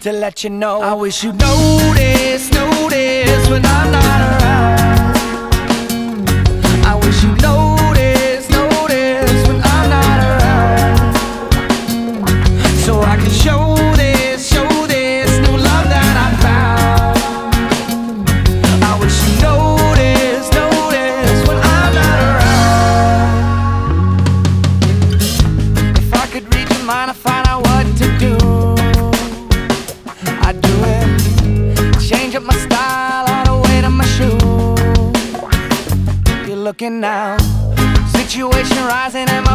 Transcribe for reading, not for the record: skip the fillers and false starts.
to let you know. I wish you notice when I'm not around. I wish you notice when I'm not around, so I can show this new love that I found. I wish you notice when I'm not around. If I could read your mind, I'd find out what to do. I'd do it, change up my style, all the way to my shoes. You're looking now, situation rising and my